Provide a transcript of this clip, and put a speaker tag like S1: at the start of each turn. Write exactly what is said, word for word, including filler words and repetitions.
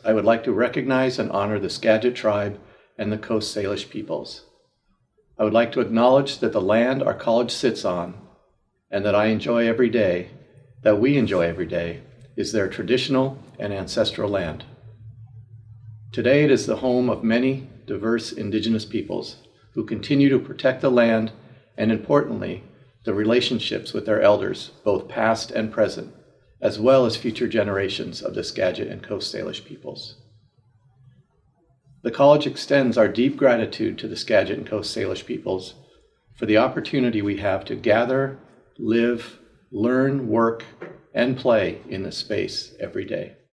S1: I would like to recognize and honor the Skagit tribe and the Coast Salish peoples. I would like to acknowledge that the land our college sits on, and that I enjoy every day, that we enjoy every day, is their traditional and ancestral land. Today it is the home of many diverse Indigenous peoples who continue to protect the land and, importantly, the relationships with their elders, both past and present, as well as future generations of the Skagit and Coast Salish peoples. The college extends our deep gratitude to the Skagit and Coast Salish peoples for the opportunity we have to gather, live, learn, work, and play in this space every day.